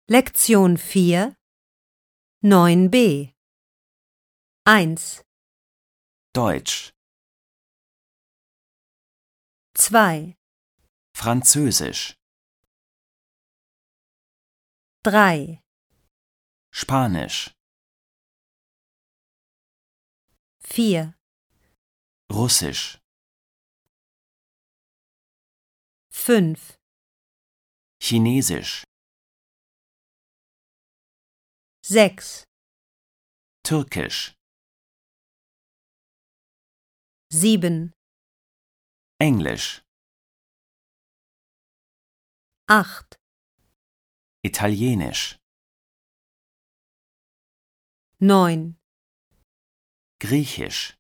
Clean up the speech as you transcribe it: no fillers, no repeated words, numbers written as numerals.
Lektion 4, 9b 1, Deutsch, 2, Französisch, 3, Spanisch, 4, Russisch, 5, Chinesisch, 6, Türkisch, 7, Englisch, 8, Italienisch, 9, Griechisch.